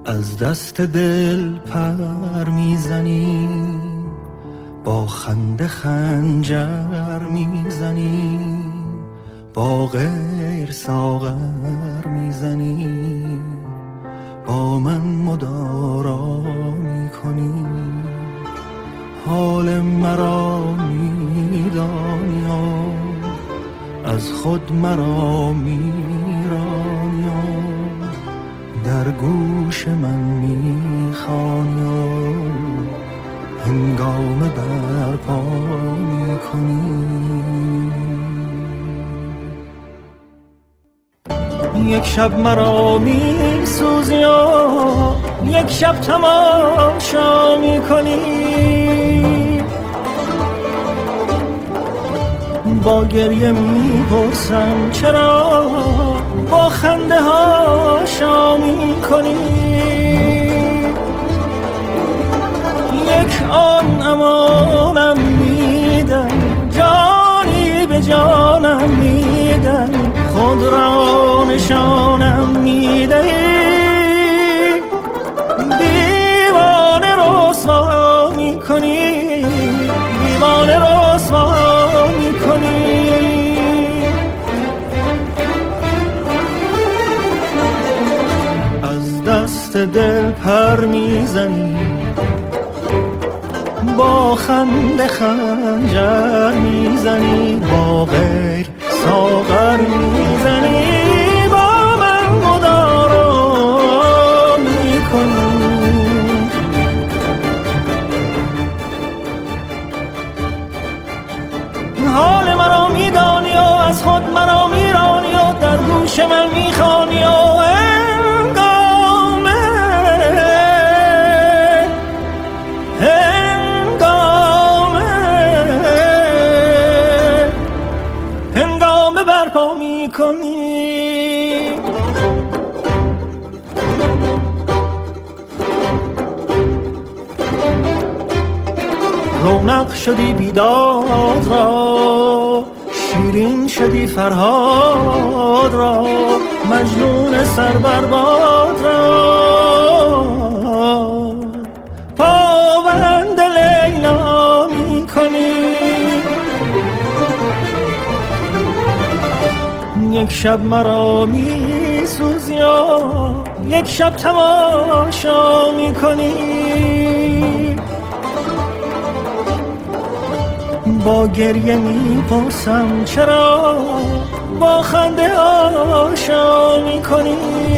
از دست دل پر میزنی، با خنده خنجر میزنی، با غیر ساغر میزنی، با من مدارا میکنی. حال مرا میدانی و از خود مرا میرانی و در گوش من میخوانی و هنگام برپا میکنی. یک شب مرا میسوزی و یک شب تماشا میکنی، با گریه میپرسم چرا با خنده ها شامی کنی. یک آن امانم میدم، جانی به جانم میدم، خود را نشانم میدهی. دیوانه رسوا میکنی، دیوانه رسوا میکنی. از دست دل پر میزنی، با خنده خنجر میزنی، با غیر ساغر میزنی، با من مدارا میکنی. حال مرا میدانی و از خود مرا میرانی و در گوش من میخوانی و هنگامه برپا میکنی. رونق شدی بیداد را، شیرین شدی فرهاد را، مجنون سر بر باد را پابند لیلا میکنی. یک شب مرا میسوزی و یک شب تماشا میکنی، با گریه میپرسم چرا با خنده آشا میکنی.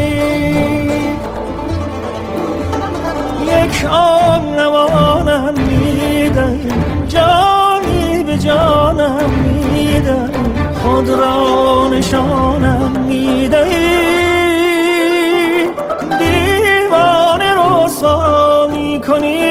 یک آن نوانم میدم، جانی به جانم میدم، خود را نشانم میدهی. دیوانه رسوا میکنی،